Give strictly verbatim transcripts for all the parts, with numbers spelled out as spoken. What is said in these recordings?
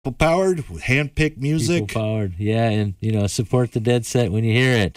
People powered with hand-picked music. People powered, yeah, and you know, support the Dead Set when you hear it.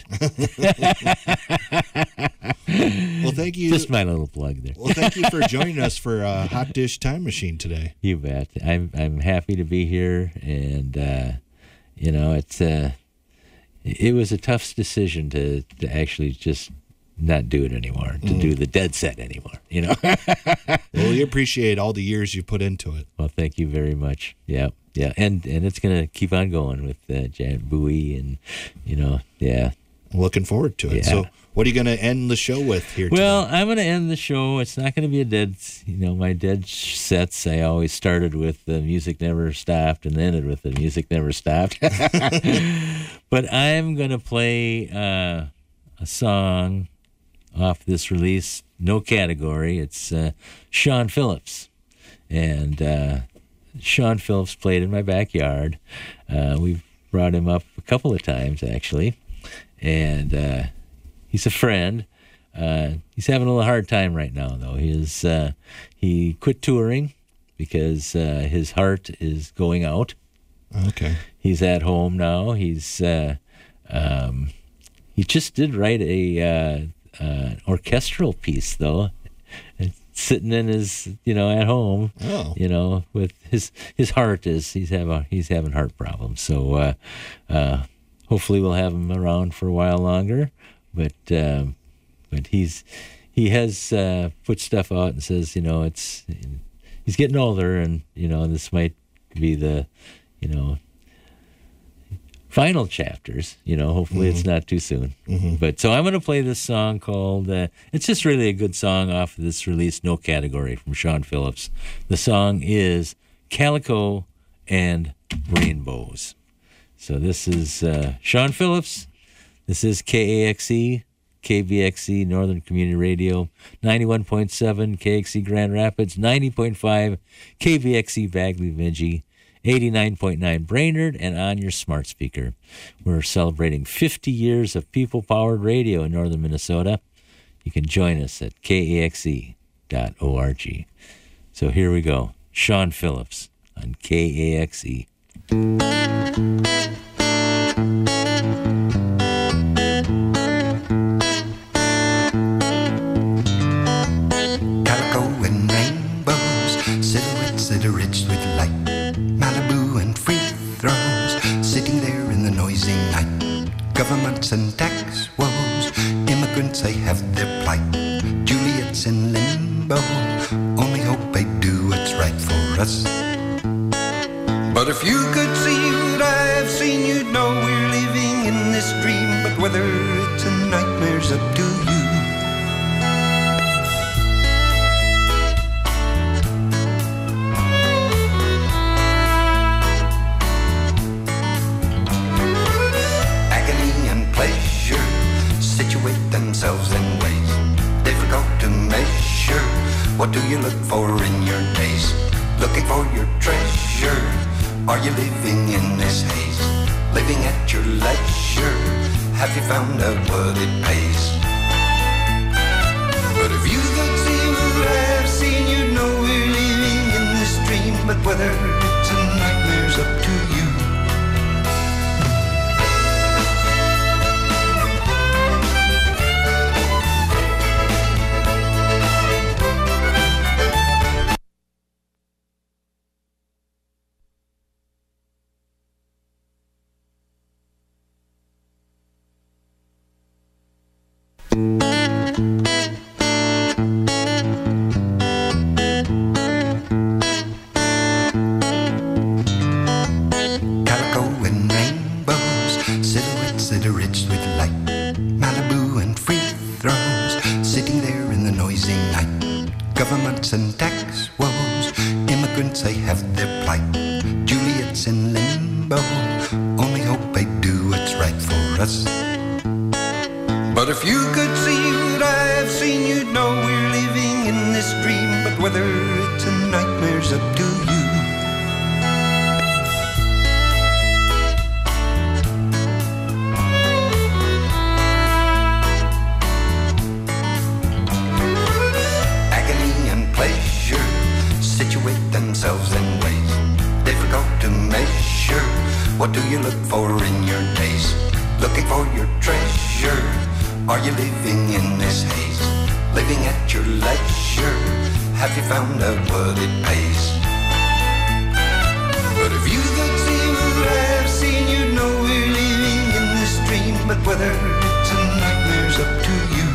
Well, thank you. Just my little plug there. Well, thank you for joining us for uh, Hot Dish Time Machine today. You bet. I'm I'm happy to be here, and uh, you know, it's uh, it was a tough decision to to actually just not do it anymore, to mm. do the Dead Set anymore. You know. Well, we appreciate all the years you put into it. Well, thank you very much. Yeah. Yeah, and, and it's going to keep on going with uh, Janet Bowie and, you know, yeah. I'm looking forward to it. Yeah. So what are you going to end the show with here today? Well, I'm going to end the show. It's not going to be a dead, you know, my dead sets. I always started with the music never stopped and ended with the music never stopped. But I'm going to play uh, a song off this release, no category. It's uh, Sean Phillips. And... Uh, Sean Phillips played in my backyard. Uh, we've brought him up a couple of times, actually. And uh, he's a friend. Uh, he's having a little hard time right now, though. His, uh, he quit touring because uh, his heart is going out. Okay. He's at home now. He's uh, um, he just did write a uh, uh, orchestral piece, though. Sitting in his, you know, at home, oh. you know, with his his heart is he's having he's having heart problems. So uh, uh, hopefully we'll have him around for a while longer. But um, but he's he has uh, put stuff out and says, you know, it's he's getting older, and you know, this might be the, you know, final chapters, you know, hopefully mm-hmm. it's not too soon. Mm-hmm. But so I'm going to play this song called, uh, it's just really a good song off of this release, No Category, from Sean Phillips. The song is Calico and Rainbows. So this is uh, Sean Phillips. This is K A X E, K B X E, Northern Community Radio, ninety-one point seven K X E Grand Rapids, ninety point five K B X E Bagley Vinci, eighty-nine point nine Brainerd, and on your smart speaker. We're celebrating fifty years of people-powered radio in northern Minnesota. You can join us at K A X E dot org. So here we go. Sean Phillips on K A X E. Calico and rainbows, silhouettes that are rich with light. Malibu and free throws, sitting there in the noisy night. Governments and tax woes, immigrants, they have their plight. Juliet's in limbo, only hope they do what's right for us. But if you could see what I've seen, you'd know we're living in this dream. But whether it's a nightmare's up to you. Situate themselves in ways difficult to measure. What do you look for in your days? Looking for your treasure. Are you living in this haze? Living at your leisure. Have you found out what it pays? But if you could see what I've seen, you'd know we're living in this dream. But whether it's a nightmare's up to you. And tax woes, immigrants, they have their plight. Juliet's in limbo, only hope they do what's right for us. But if you could see what I've seen, you'd know we're living in this dream. But whether it's a nightmare's up to you. Situate themselves in ways difficult to make. What do you look for in your days? Looking for your treasure? Are you living in this haze? Living at your leisure? Have you found out what it pays? But if you could see what I have seen, you'd know we're living in this dream. But whether it's a nightmare's up to you.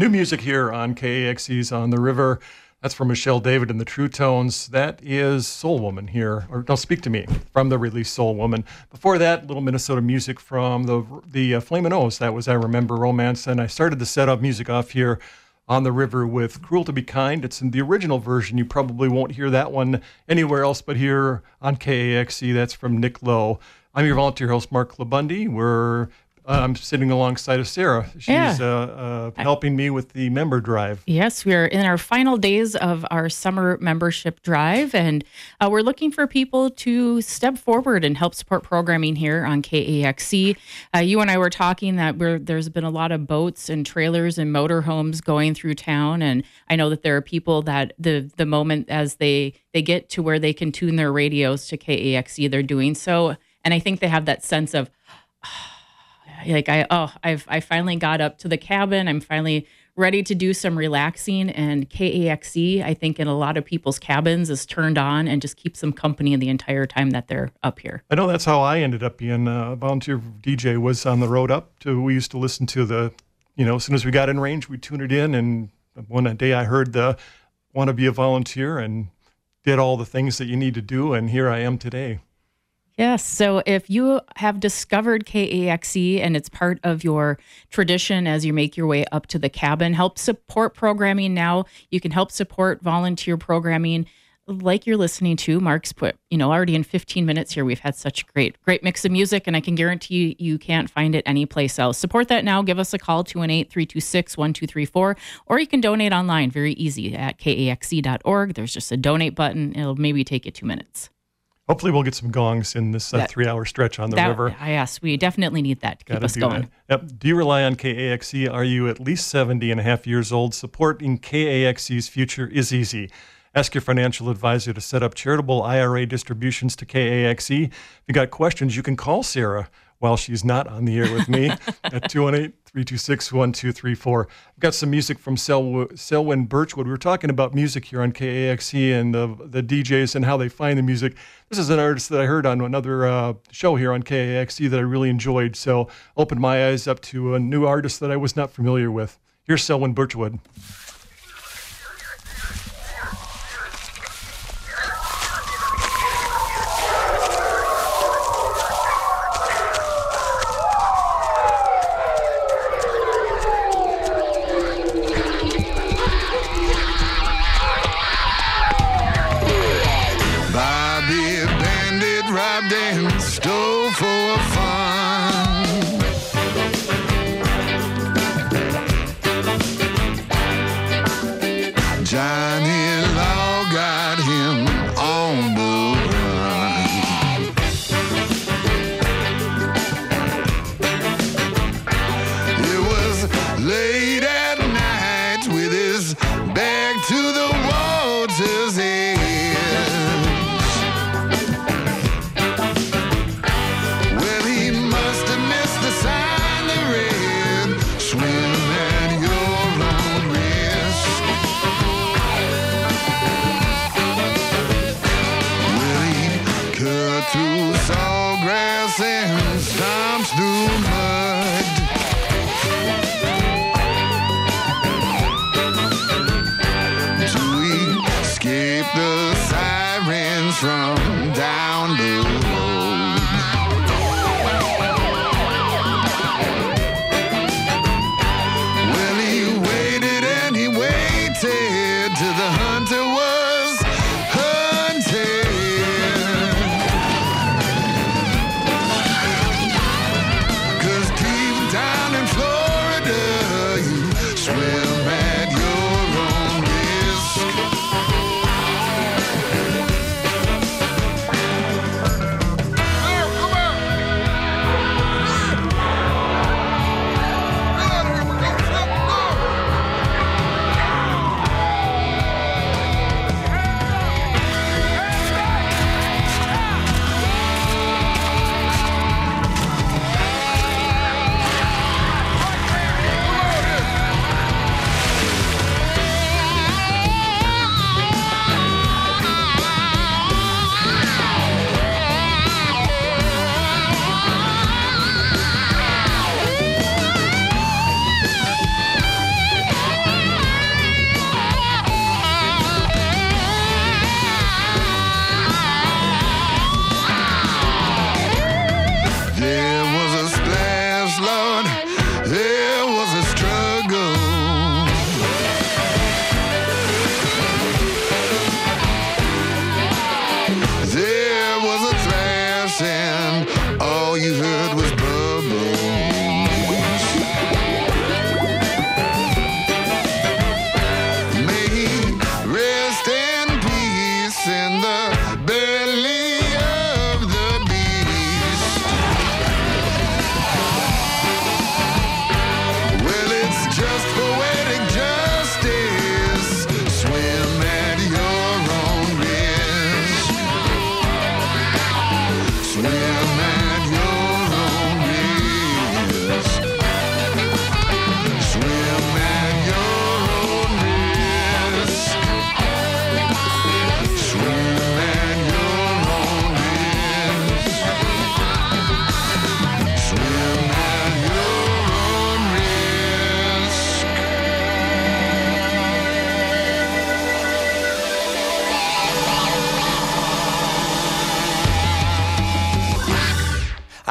New music here on K A X E's On the River. That's from Michelle David and the True Tones. That is Soul Woman here, or don't Speak to Me, from the release Soul Woman. Before that, little Minnesota music from the the uh, Flamin' O's. That was I Remember Romance. And I started the set of music off here on the river with Cruel to Be Kind. It's in the original version. You probably won't hear that one anywhere else but here on K A X E. That's from Nick Lowe. I'm your volunteer host, Mark LaBundy. We're I'm sitting alongside of Sarah. She's Yeah. uh, uh, helping me with the member drive. Yes, we are in our final days of our summer membership drive, and uh, we're looking for people to step forward and help support programming here on K A X C. Uh, you and I were talking that we're, there's been a lot of boats and trailers and motorhomes going through town, and I know that there are people that the the moment as they, they get to where they can tune their radios to K A X C, they're doing so, and I think they have that sense of, like I oh I've I finally got up to the cabin. I'm finally ready to do some relaxing, and K A X C, I think in a lot of people's cabins, is turned on and just keeps them company the entire time that they're up here. I know that's how I ended up being a volunteer D J, was on the road up to, we used to listen to the, you know, as soon as we got in range, we tuned it in. And one day I heard the want to be a volunteer and did all the things that you need to do. And here I am today. Yes. So if you have discovered K A X C and it's part of your tradition as you make your way up to the cabin, help support programming now. You can help support volunteer programming like you're listening to. Mark's put, you know, already in fifteen minutes here, we've had such a great, great mix of music, and I can guarantee you, you can't find it anyplace else. Support that now. Give us a call, two one eight, three two six, one two three four, or you can donate online. Very easy at K A X C dot org. There's just a donate button. It'll maybe take you two minutes. Hopefully we'll get some gongs in this uh, That- three-hour stretch on the That, river. I yes, we definitely need that to keep Gotta us do going. that. Yep. Do you rely on K A X C? Are you at least seventy and a half years old? Supporting K A X C's future is easy. Ask your financial advisor to set up charitable I R A distributions to K A X C. If you got questions, you can call Sarah while she's not on the air with me at two one eight, three two six, one two three four. I've got some music from Sel- Selwyn Birchwood. We were talking about music here on K A X C and the, the D Js and how they find the music. This is an artist that I heard on another uh, show here on K A X C that I really enjoyed, so opened my eyes up to a new artist that I was not familiar with. Here's Selwyn Birchwood. Bobby Bandit robbed and stole for fun. Johnny Law got him on the run. It was late at night with his back to the water's edge. Well, he must have missed the sign that read, swim at your own risk. Well, he cut through sawgrass and stomps through mud. To escape the sirens from down the road. Well, he waited and he waited till the hunter was hunted. 'Cause deep down in Florida, you swim at your own risk.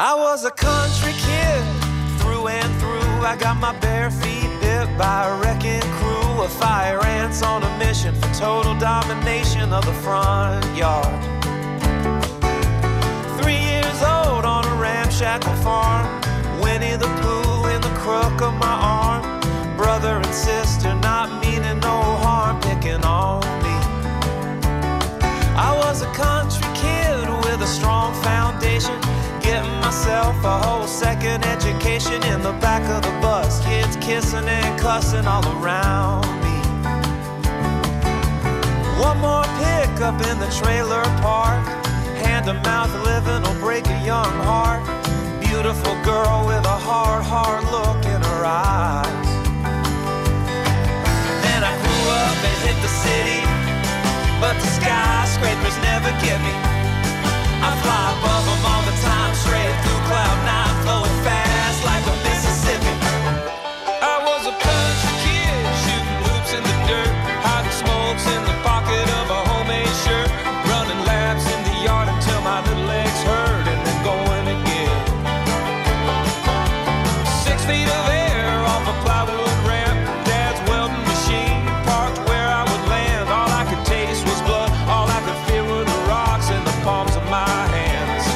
I was a country kid through and through. I got my bare feet bit by a wrecking crew of fire ants on a mission for total domination of the front yard. Three years old on a ramshackle farm, Winnie the Pooh in the crook of my arm. Brother and sister not meaning no harm, picking on me. I was a country kid with a strong foundation, getting myself a whole second education in the back of the bus. Kids kissing and cussing all around me. One more pickup in the trailer park. Hand-to-mouth living will break a young heart. Beautiful girl with a hard, hard look in her eyes. Then I grew up and hit the city, but the skyscrapers never get me. I fly above them all the time, straight through cloud nine, flowing fast like a Mississippi. I was a country kid, shooting hoops in the dirt, hiding smokes in the pocket of a homemade shirt, running laps in the yard until my little legs hurt, and then going again. Six feet of air off a plywood ramp, Dad's welding machine parked where I would land. All I could taste was blood, all I could feel were the rocks in the palms of my hands.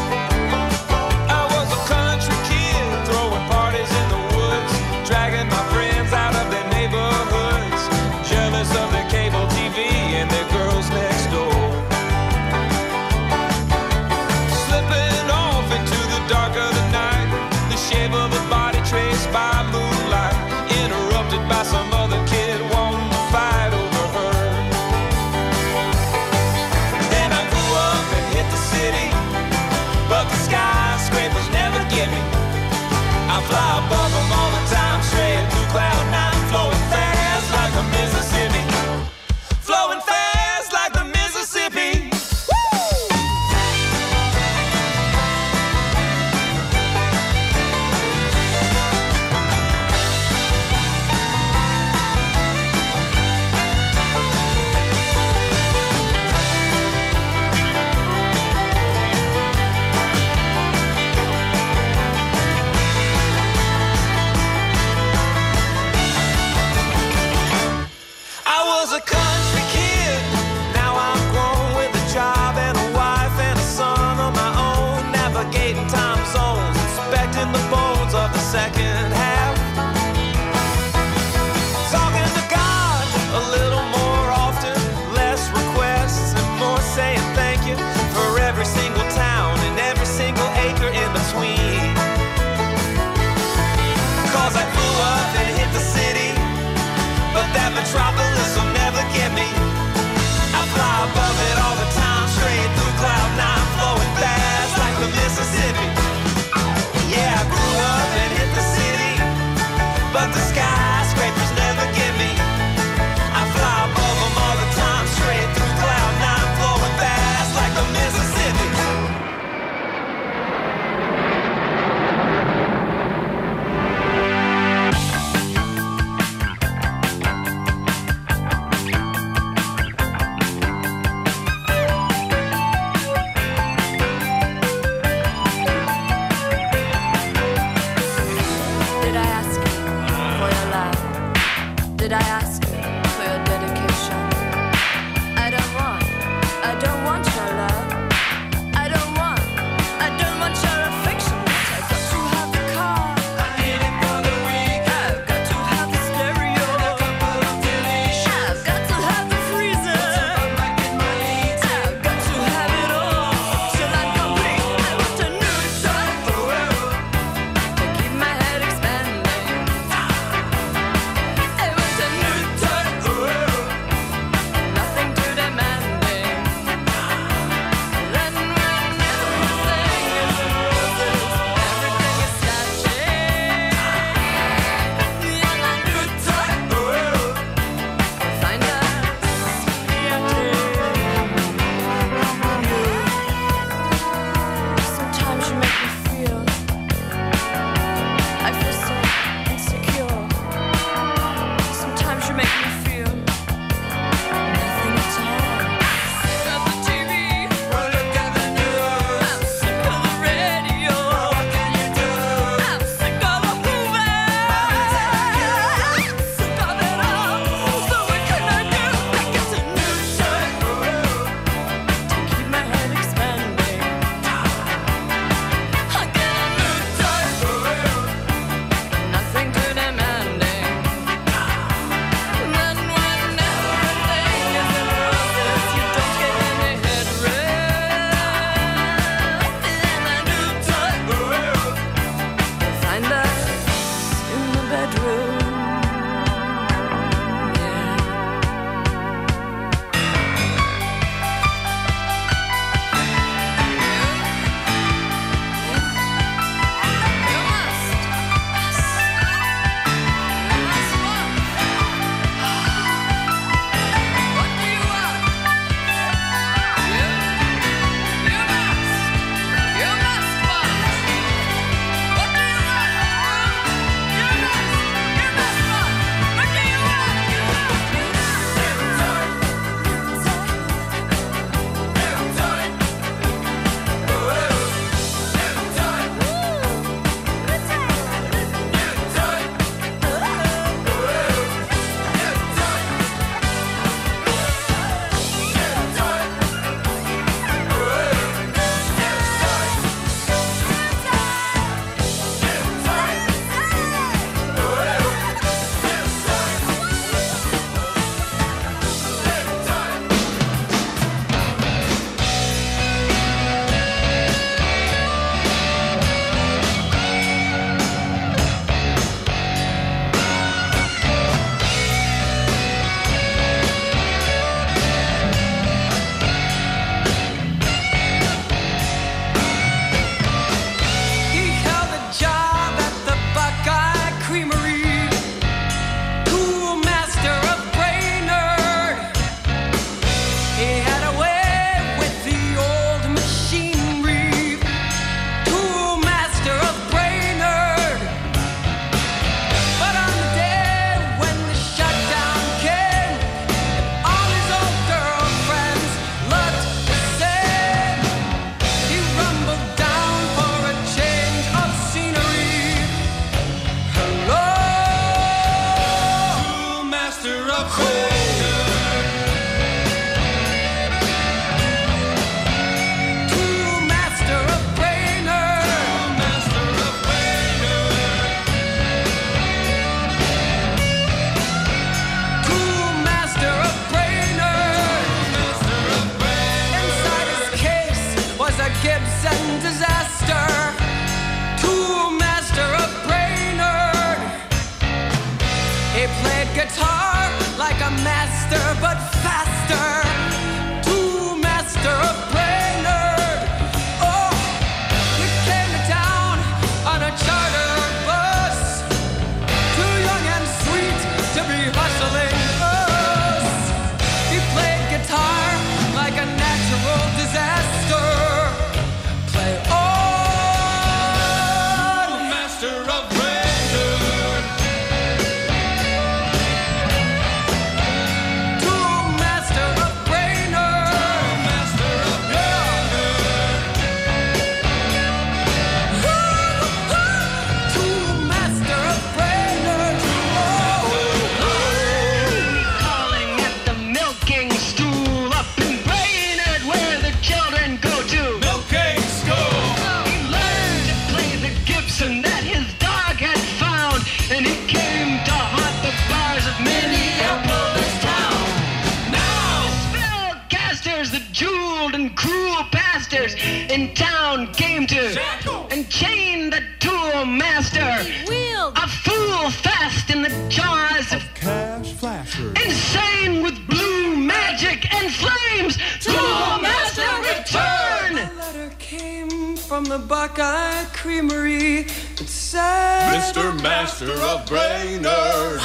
stars, the jeweled and cruel pastors in town came to and chained the tool master. Wheeled A fool fast in the jaws of Cash flasher. insane with blue magic and flames. Tool master return. A letter came from the Buckeye Creamery that said, Mister Master of Brainerd.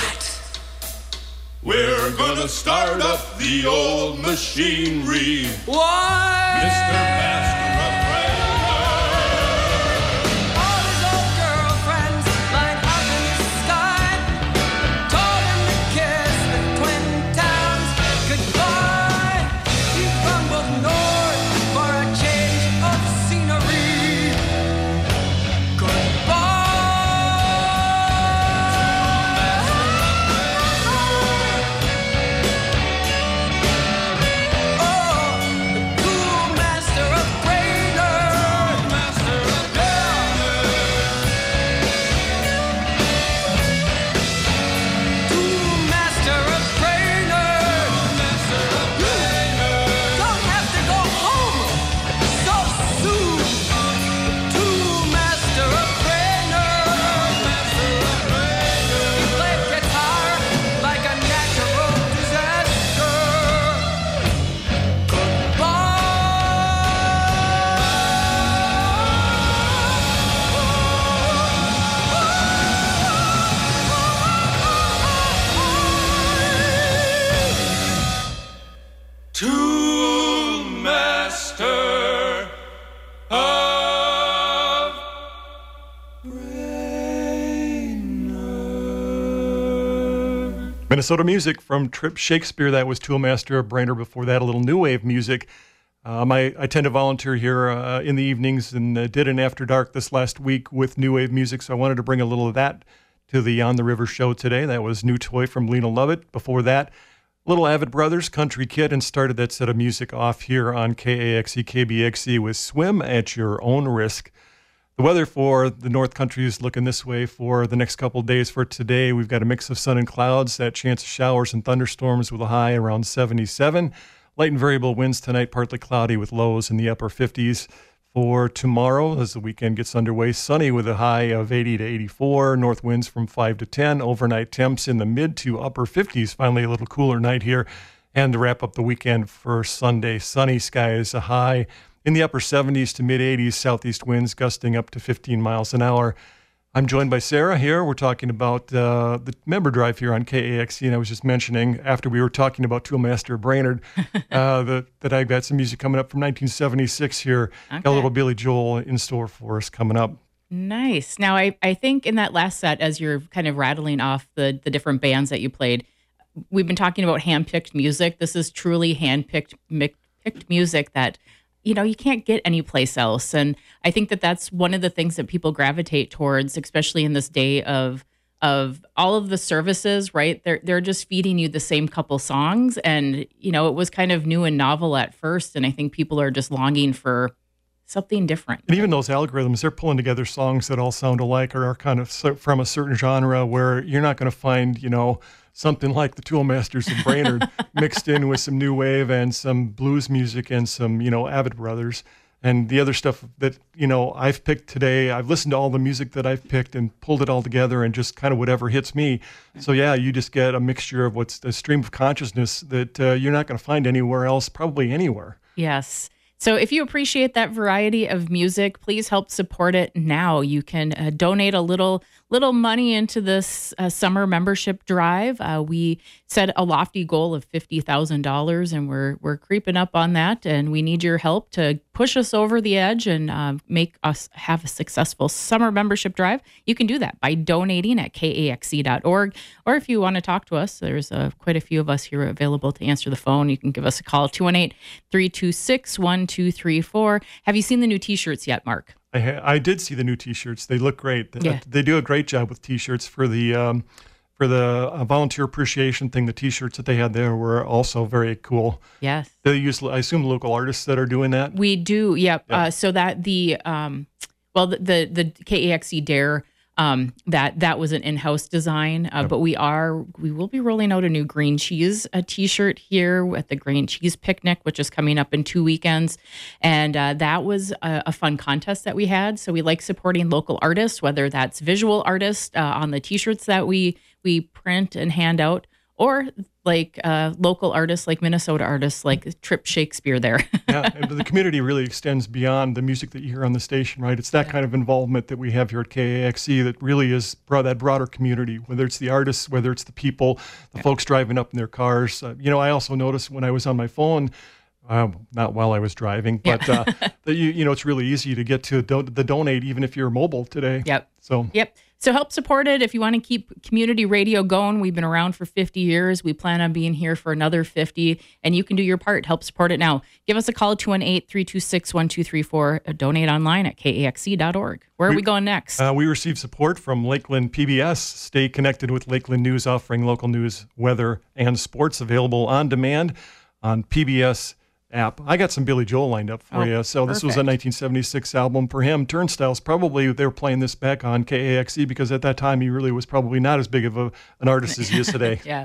We're gonna start up the old machinery. Why? Mister Master of Brainerd. All his old girlfriends lined up in the sky, told him to kiss the Twin Towns goodbye. He rumbled north for a change of scenery. Goodbye. Oh, the cool master of Brainerd. Master of Tool master of Brainerd. Master of Brainerd. Don't have to go home so soon. Tool master of Brainerd. Master of Brainerd. He played guitar like a natural disaster. Tool Master of Minnesota music from Trip Shakespeare. That was Toolmaster of Brainerd. Before that, a little new wave music. Um, I, I tend to volunteer here uh, in the evenings and uh, did an After Dark this last week with new wave music, so I wanted to bring a little of that to the On the River show today. That was New Toy from Lena Lovett. Before that, Little Avid Brothers, Country Kid, and started that set of music off here on K A X E, K B X E with Swim at Your Own Risk. The weather for the North Country is looking this way for the next couple of days. For today, we've got a mix of sun and clouds, that chance of showers and thunderstorms with a high around seventy-seven. Light and variable winds tonight, partly cloudy with lows in the upper fifties. For tomorrow, as the weekend gets underway, sunny with a high of eighty to eighty-four. North winds from five to ten. Overnight temps in the mid to upper fifties. Finally, a little cooler night here. And to wrap up the weekend for Sunday, sunny skies, a high in the upper seventies to mid eighties. Southeast winds gusting up to fifteen miles an hour. I'm joined by Sarah here. We're talking about uh, the member drive here on K A X E, and I was just mentioning after we were talking about Toolmaster of Brainerd uh, that, that I've got some music coming up from nineteen seventy-six here. Okay. Got a little Billy Joel in store for us coming up. Nice. Now, I, I think in that last set, as you're kind of rattling off the, the different bands that you played, we've been talking about hand-picked music. This is truly hand-picked mi- picked music that, you know, you can't get anyplace else. And I think that that's one of the things that people gravitate towards, especially in this day of of all of the services, right? They're they're just feeding you the same couple songs. And, you know, it was kind of new and novel at first. And I think people are just longing for something different. And even those algorithms, they're pulling together songs that all sound alike or are kind of so- from a certain genre where you're not going to find, you know, something like the Toolmasters of Brainerd mixed in with some new wave and some blues music and some, you know, Avid Brothers. And the other stuff that, you know, I've picked today, I've listened to all the music that I've picked and pulled it all together and just kind of whatever hits me. So, yeah, you just get a mixture of what's a stream of consciousness that uh, you're not going to find anywhere else, probably anywhere. Yes. So if you appreciate that variety of music, please help support it now. You can uh, donate a little little money into this uh, summer membership drive. Uh, we set a lofty goal of fifty thousand dollars, and we're we're creeping up on that. And we need your help to push us over the edge and uh, make us have a successful summer membership drive. You can do that by donating at K A X E dot org. Or if you want to talk to us, there's uh, quite a few of us here available to answer the phone. You can give us a call, two one eight, three two six, one two three four. Have you seen the new T-shirts yet, Mark? I, ha- I did see the new T-shirts. They look great. They, Yeah. they do a great job with T-shirts for the um, for the uh, volunteer appreciation thing. The T-shirts that they had there were also very cool. Yes. They use, I assume, local artists that are doing that. We do, yep. Yeah. Uh, so that the, um, well, the, the, the K A X E Dare Um, that that was an in-house design, uh, but we are we will be rolling out a new green cheese a T-shirt here at the Green Cheese Picnic, which is coming up in two weekends, and uh, that was a, a fun contest that we had. So we like supporting local artists, whether that's visual artists uh, on the T-shirts that we we print and hand out, or like uh, local artists, like Minnesota artists, like Trip Shakespeare there. Yeah, and the community really extends beyond the music that you hear on the station, right? It's that kind of involvement that we have here at K A X C that really is broad, that broader community, whether it's the artists, whether it's the people, the yeah. folks driving up in their cars. Uh, you know, I also noticed when I was on my phone, um, not while I was driving, but yeah. uh, that you, you know, it's really easy to get to do- the donate even if you're mobile today. Yep. So. Yep. So help support it if you want to keep community radio going. We've been around for fifty years. We plan on being here for another fifty, and you can do your part. Help support it now. Give us a call, two one eight, three two six, one two three four. Donate online at K A X C dot org. Where are we, we going next? Uh, we receive support from Lakeland P B S. Stay connected with Lakeland News, offering local news, weather, and sports available on demand on P B S app. I got some Billy Joel lined up for oh, you. So this perfect. was a nineteen seventy-six album for him. Turnstiles, probably they were playing this back on K A X C because at that time he really was probably not as big of a, an artist as he is today. Yeah.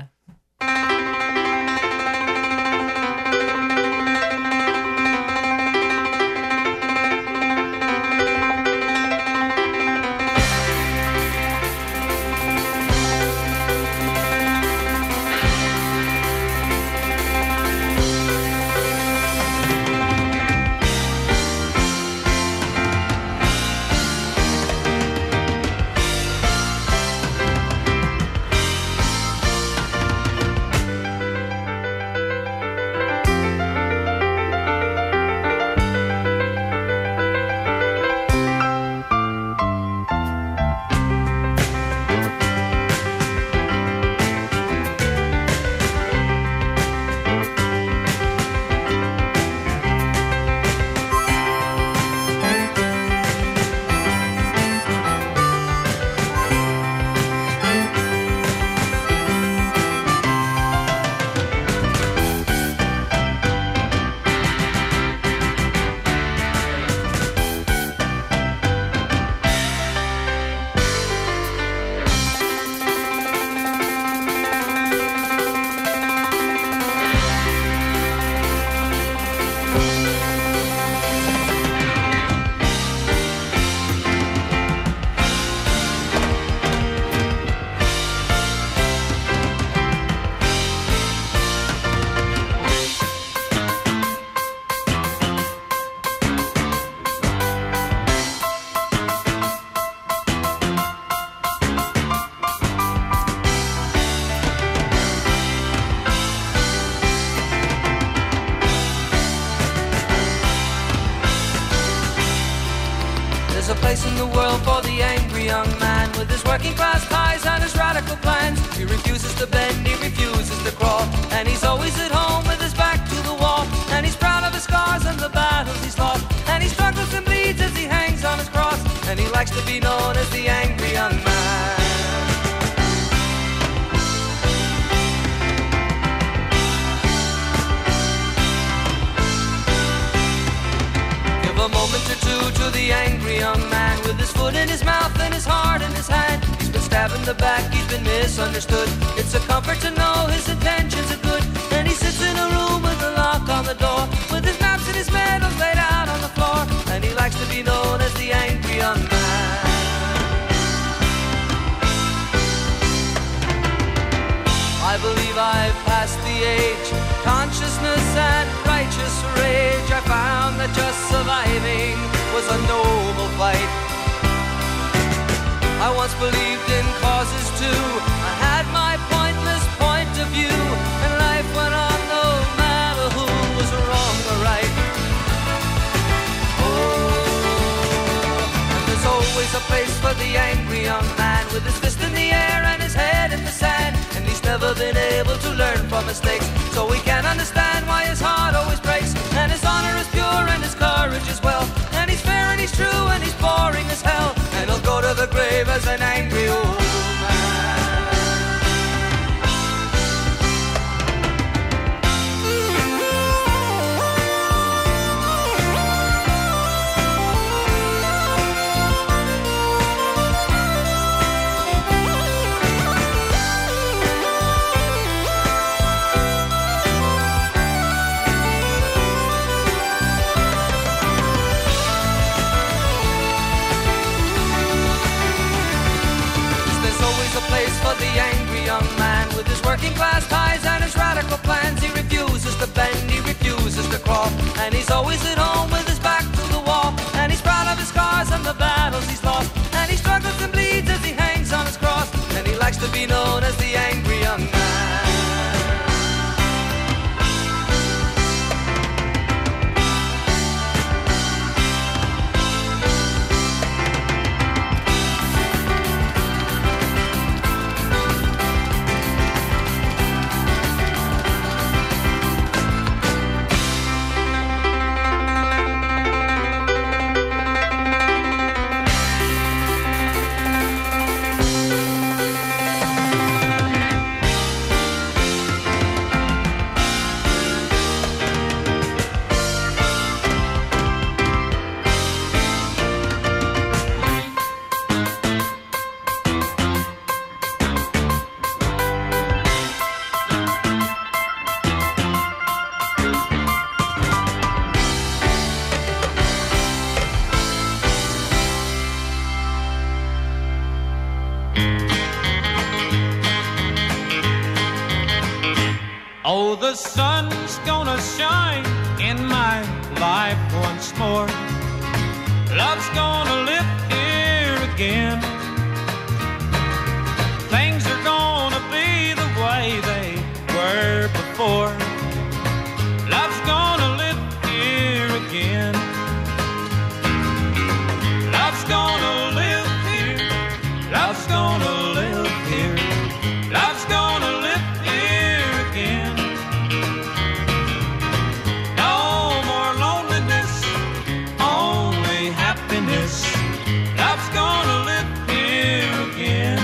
There's a place in the world for the angry young man with his working class ties and his radical plans. He refuses to bend, he refuses to crawl, and he's always at home with his back to the wall. And he's proud of his scars and the battles he's lost, and he struggles and bleeds as he hangs on his cross, and he likes to be known as the angry young man. A moment or two to the angry young man with his foot in his mouth and his heart in his hand. He's been stabbed in the back, he's been misunderstood. It's a comfort to know his intentions are good. And he sits in a room with a lock on the door, with his maps and his medals laid out on the floor, and he likes to be known as the angry young man. I believe I've passed the age, consciousness and righteous rage. I found that just surviving was a noble fight. I once believed in causes too. I had my pointless point of view, and life went on no matter who was wrong or right. Oh, and there's always a place for the angry young man with his fist in the air and his head in the sand. And he's never been able to learn from mistakes, so we can't understand why his heart always breaks. And his honor is pure and his courage is well, and he's fair and he's true and he's boring as hell, and he'll go to the grave as an angry old man. glass ties and his radical plans. He refuses to bend, he refuses to crawl, and he's always at home with his back to the wall. And he's proud of his scars and the battles he's lost, and he struggles and bleeds as he hangs on his cross, and he likes to be known as the angry young man. Oh, the sun's gonna shine in my life once more. Love's gonna live here again. Things are gonna be the way they were before. Love's gonna live here again. Love's gonna live here. Love's gonna live here. Love's gonna live here again. No more loneliness, only happiness. Love's gonna live here again.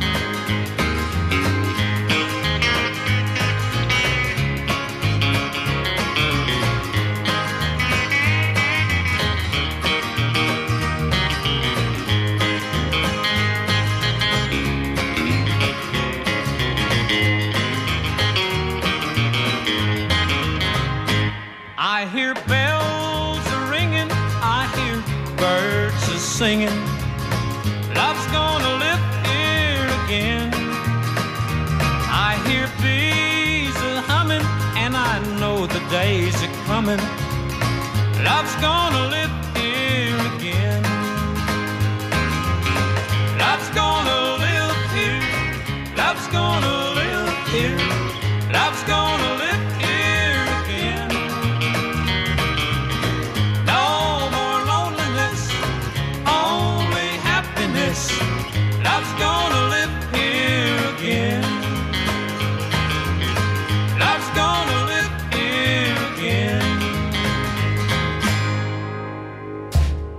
I hear bells a-ringing, I hear birds a-singing. Love's gonna live here again. I hear bees a-humming, and I know the days are coming. Love's gonna live here again. Love's gonna live here. Love's gonna live here. Love's gonna live here again. No more loneliness, only happiness. Love's gonna live here again. Love's gonna live here again.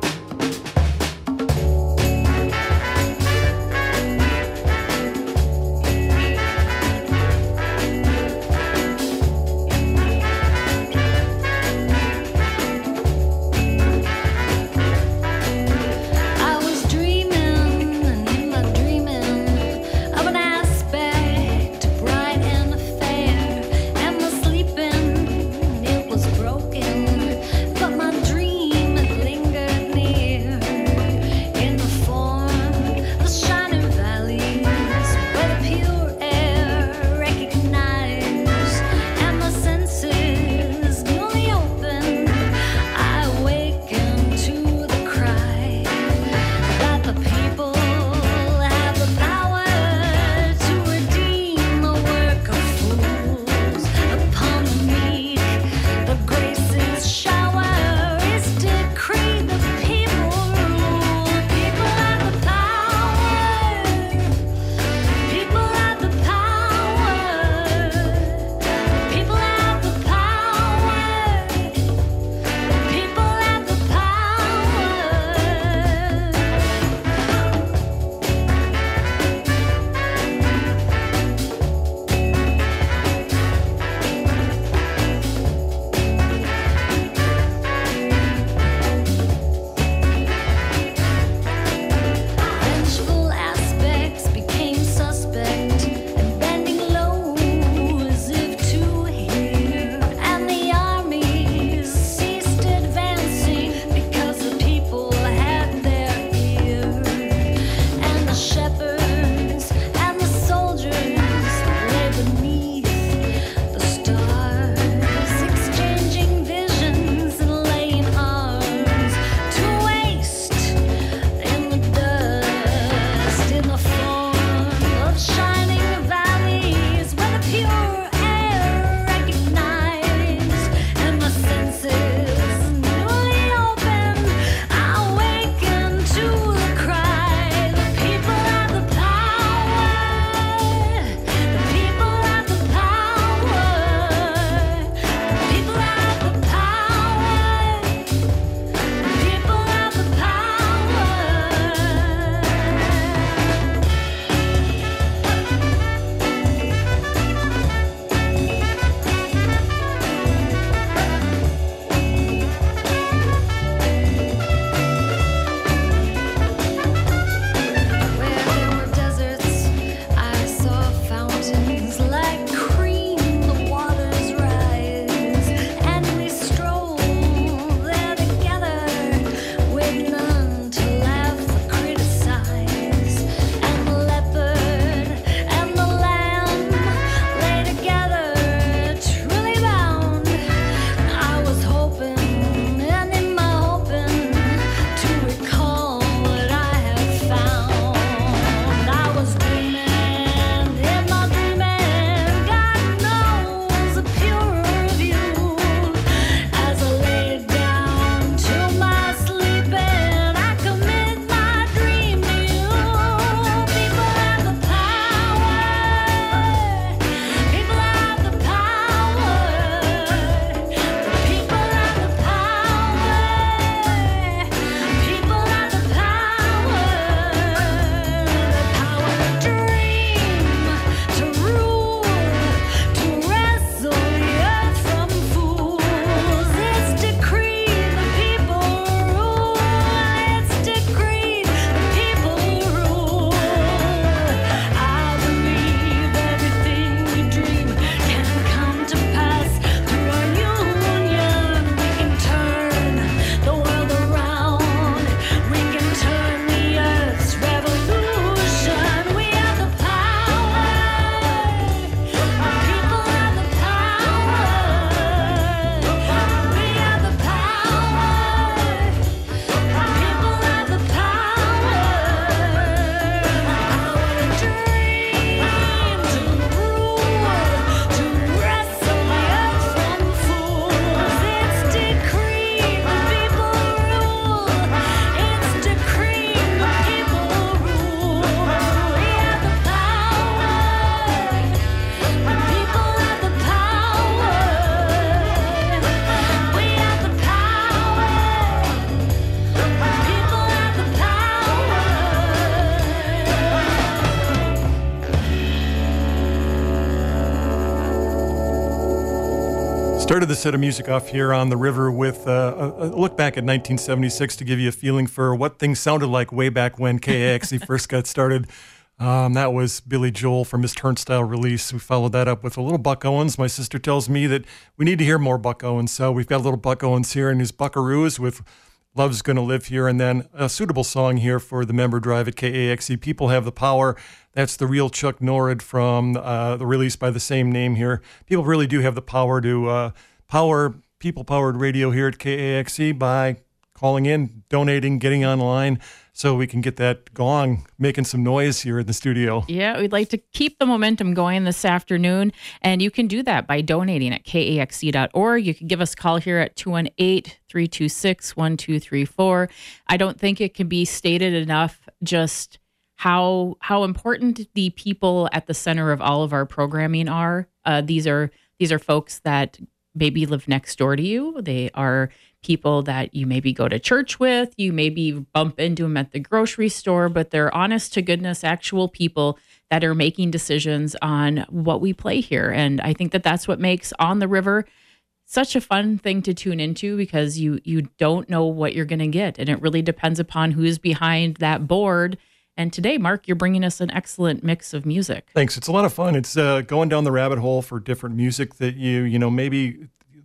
Started the set of music off here on the river with uh, a, a look back at nineteen seventy-six to give you a feeling for what things sounded like way back when K A X E first got started. Um, that was Billy Joel from his Turnstile release. We followed that up with a little Buck Owens. My sister tells me that we need to hear more Buck Owens, so we've got a little Buck Owens here and his Buckaroos with Love's Gonna Live Here, and then a suitable song here for the member drive at K A X E, People Have the Power. That's the real Chuck Norrid from uh, the release by the same name here. People really do have the power to uh, power people-powered radio here at K A X E by calling in, donating, getting online, so we can get that gong making some noise here in the studio. Yeah, we'd like to keep the momentum going this afternoon, and you can do that by donating at K A X E dot org. You can give us a call here at two one eight, three two six, one two three four. I don't think it can be stated enough just how how important the people at the center of all of our programming are. Uh, these are these are folks that maybe live next door to you. They are people that you maybe go to church with, you maybe bump into them at the grocery store, but they're honest to goodness, actual people that are making decisions on what we play here. And I think that that's what makes On the River such a fun thing to tune into, because you you don't know what you're going to get. And it really depends upon who's behind that board. And today, Mark, you're bringing us an excellent mix of music. Thanks. It's a lot of fun. It's uh, going down the rabbit hole for different music that you, you know, maybe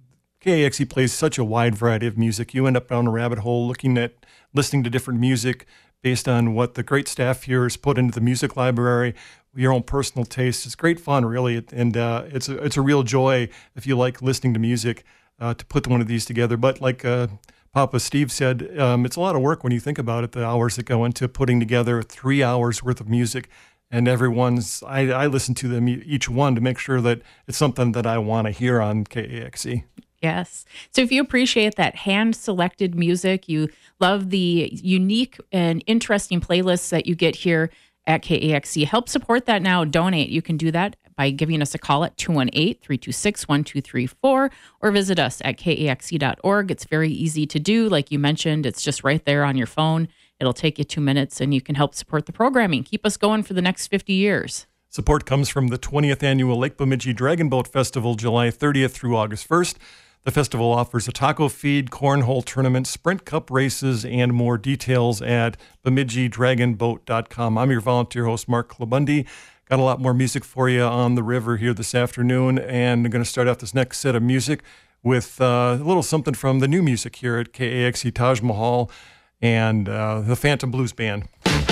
K A X E plays such a wide variety of music. You end up down a rabbit hole looking at, listening to different music based on what the great staff here has put into the music library, your own personal taste. It's great fun, really. And uh, it's, a, it's a real joy if you like listening to music uh, to put one of these together. But like uh, Papa Steve said, um, it's a lot of work when you think about it, the hours that go into putting together three hours worth of music. And everyone's, I, I listen to them each one to make sure that it's something that I want to hear on K A X E. Yes. So if you appreciate that hand-selected music, you love the unique and interesting playlists that you get here at K A X E, help support that now. Donate. You can do that by giving us a call at two one eight, three two six, one two three four or visit us at K A X E dot org. It's very easy to do. Like you mentioned, it's just right there on your phone. It'll take you two minutes and you can help support the programming. Keep us going for the next fifty years. Support comes from the twentieth Annual Lake Bemidji Dragon Boat Festival, July thirtieth through August first. The festival offers a taco feed, cornhole tournament, sprint cup races, and more. Details at bemidji dragon boat dot com. I'm your volunteer host, Mark Klabundi. Got a lot more music for you on the river here this afternoon, and I'm going to start out this next set of music with uh, a little something from the new music here at K A X E Taj Mahal and uh, the Phantom Blues Band.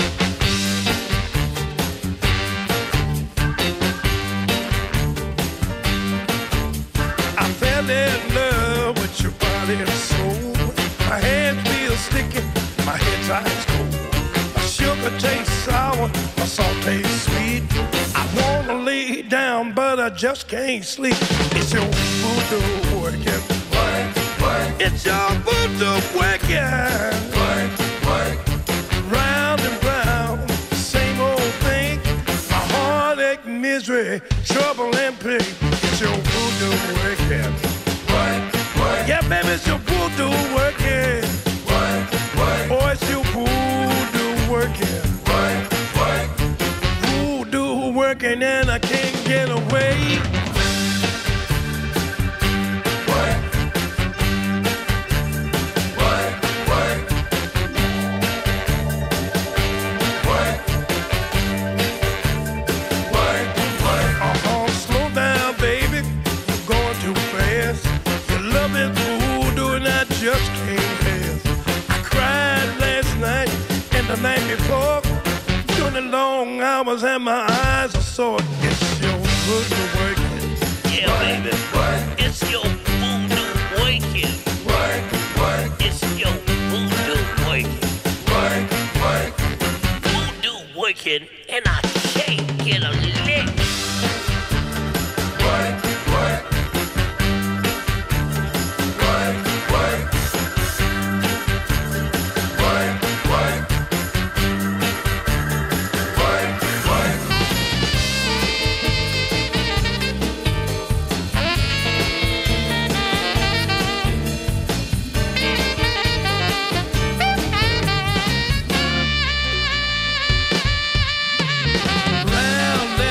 I fell in love with your body and soul. My hands feel sticky, my head tight cold. My sugar tastes sour, my salt tastes sweet. I wanna lay down, but I just can't sleep. It's your voodoo working. Work, work. It's your voodoo working. Work, work. Round and round, same old thing. My heartache, misery, trouble and pain. It's your voodoo working. Work, work. Yeah, baby, it's your voodoo working. Work, work. Oh, it's your voodoo working. Work, work. Voodoo working and I can't get away. Work, work, work. Work, work, work. Uh-huh, slow down, baby. You're going too fast. Your love is voodoo and I just can't pass. I cried last night and the night before. Doing the long hours and my eyes are sore. It's your voodoo working. Yeah, baby. Work. It's your voodoo working. Work, work. It's your voodoo working. Work, work. Voodoo working, and I can't get a lick. Work, work. Work, work. Work, work. Work, work. Round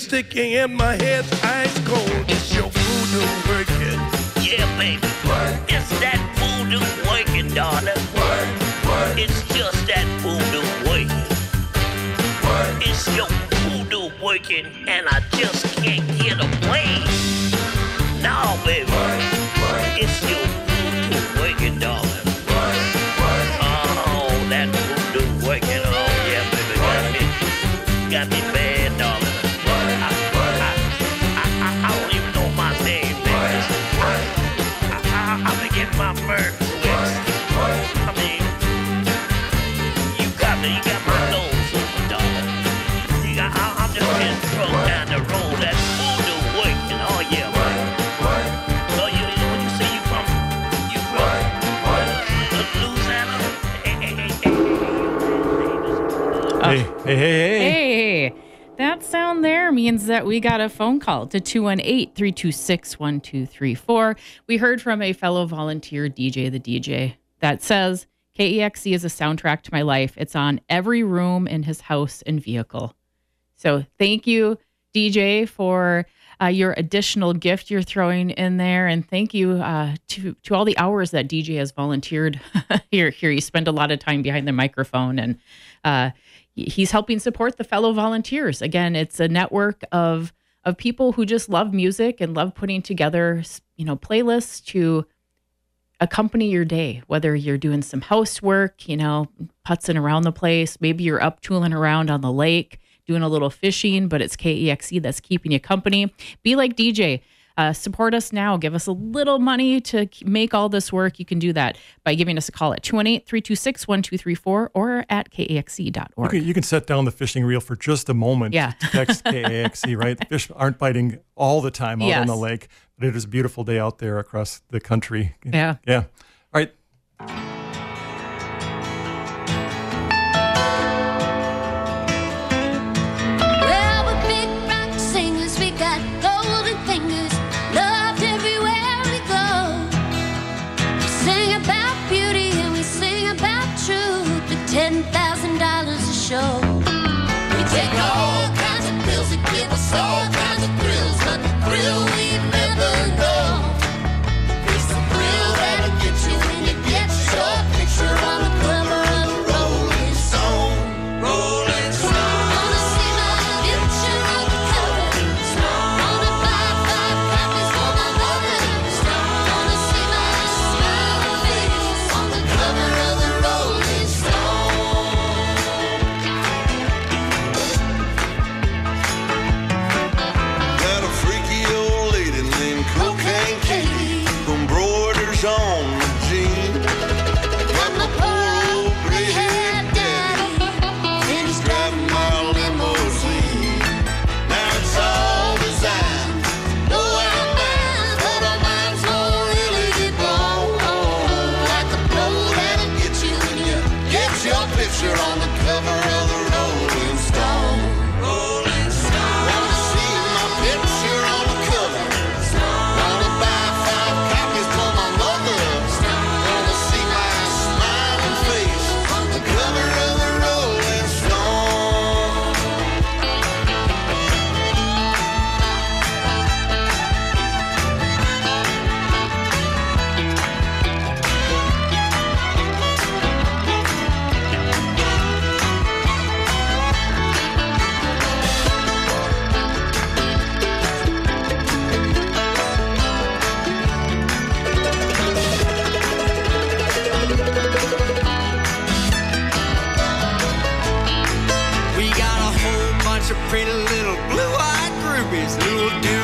sticky and my head's ice cold. It's your voodoo working. Yeah, baby. What? It's that voodoo working, darling. What? What? It's just that voodoo working. What? It's your voodoo working, and I just can't get away. No, baby. What? What? It's your voodoo working, darling. What? What? Oh, that voodoo working. Oh, yeah, baby. Got me, got me bad, darling. I, I, I, I don't even know my name, baby. I, I, I be getting my mirth twisted. I mean, you got me, you got my nose open, darling. You got, I, I'm just getting drunk down the road. That voodoo working. Oh, yeah. So you, when you say you from, you from Louisiana? Hey, hey, hey, hey. Hey, hey, hey, hey. Hey, that sound there means that we got a phone call to two one eight, three two six, one two three four. We heard from a fellow volunteer D J, the D J, that says, K E X C is a soundtrack to my life. It's on every room in his house and vehicle. So thank you, D J, for uh, your additional gift you're throwing in there. And thank you uh, to, to all the hours that D J has volunteered here. Here, you spend a lot of time behind the microphone, and uh, he's helping support the fellow volunteers. Again, it's a network of of people who just love music and love putting together, you know, playlists to accompany your day, whether you're doing some housework, you know, putzing around the place, maybe you're up tooling around on the lake, doing a little fishing, but it's K E X C that's keeping you company. Be like D J. Uh, support us now. Give us a little money to make all this work. You can do that by giving us a call at two one eight, three two six, one two three four or at K A X C dot org. You can, you can set down the fishing reel for just a moment. Yeah. To text K A X C, right? The fish aren't biting all the time out Yes. on the lake, but it is a beautiful day out there across the country. Yeah. Yeah. All right. Well, we're big rock singers, we got golden fingers, loved everywhere we go. We sing about beauty and we sing about truth at ten thousand dollars a show. We take all kinds of pills that give us all kinds of thrills, but the thrill we've never known is the thrill that'll get you when you get your picture on the cover of the Rolling Stone. Rolling Stone. Wanna see my picture on the cover? Wanna buy five copies for my mother? Wanna see my smiling face on the cover of the Rolling Stone? Got a freaky old lady named Cocaine Katie from Broders on the jean. Got my poor old gray-haired daddy, and he's driving my limousine. Now it's all designed, no out mind, but our minds won't really get blown. Like the blow that'll get you when you get your picture on the cover of the Rolling Stone. Rolling Stone. Wanna see my picture on the cover? Wanna buy five copies for my mother? Wanna see my smiling face on the cover of the Rolling Stone? We got a whole bunch of pretty little blue-eyed groupies who'll do